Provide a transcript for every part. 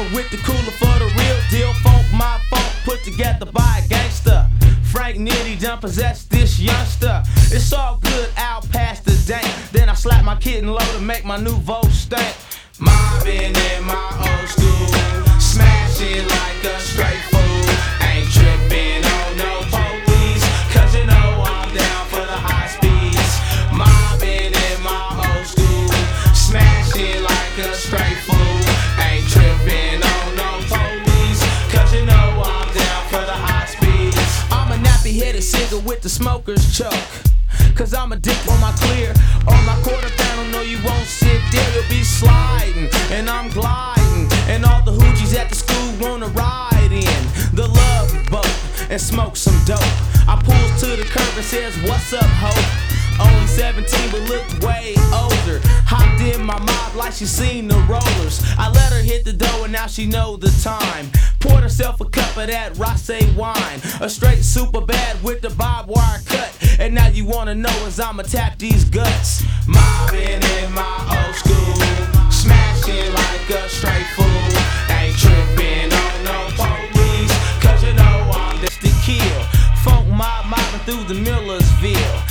with the cooler for the real deal. Funk my funk put together by a gangster. Frank Nitty done possessed this youngster. It's all good out past the dank. Then I slap my kid and low to make my new vote stank. Mobbing in my old school, smashing like a straight fool. Ain't tripping on no police, cause you know I'm down for the high speeds. Mobbing in my old school, smashing like a straight fool. Ain't tripping on no police, cause you know I'm down for the high speeds. I'm a nappy-headed cigar with the smoker's choke, cause I'm addicted on my clear. On my quarter panel, no you won't sit there, you'll be sliding, and I'm gliding. And all the hoochies at the school wanna ride in the love boat and smoke some dope. I pulls to the curb and says, what's up, ho? Only 17 but looked way older. Hopped in my mob like she seen the rollers. I let her hit the dough and now she know the time. Poured herself a cup of that rosé wine, a straight super bad with the barbed wire cut. And now you wanna know as I'ma tap these guts. Mobbing in my old school, smashing like a straight fool. Ain't tripping on no police, cause you know I'm just to kill. Funk mob mobbing through the Millersville,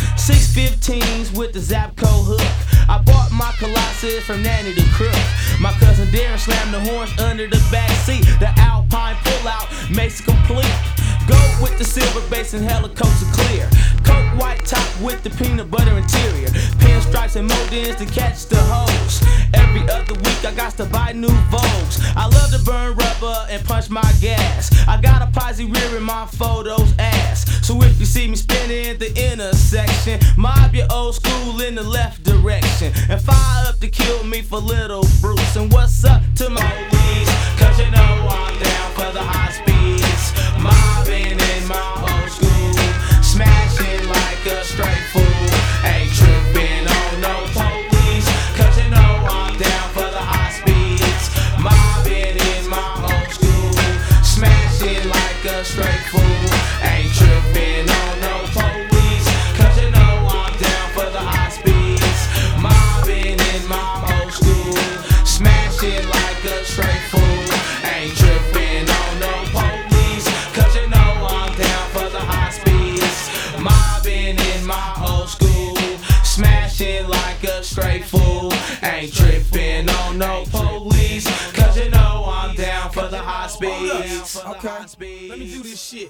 615s with the Zapco hook. I bought my Colossus from Nanny the Crook. My cousin Darren slammed the horns under the back seat. The Alpine pullout makes it complete. Go with the silver base and helicopter clear. Coke white top with the peanut butter interior. Pinstripes and Modens to catch the hose. Every other week I got to buy new Vogues. I love to burn rubber and punch my gas. I got a posse rear in my photos ass. So if you see me spinning the intersection, mob your old school in the left direction and fire up to kill me for little Bruce. And what's up to my police, cause you know I'm down for the high speeds. Mobbing in my old school, smashing like a straight fool. Ain't tripping on no police, cause you know I'm down for the high speeds. Mobbing in my old school, smashing like a straight fool. Ain't tripping on no police, cause you know I'm down for the high speeds. Mobbing in my old school, smashing like a straight fool. Ain't tripping on no police, cause you know I'm down for the high speeds. Mobbing in my old school, smashing like a straight fool. Ain't tripping on no police, cause you know I'm down for the high speeds. Okay, let me do this shit.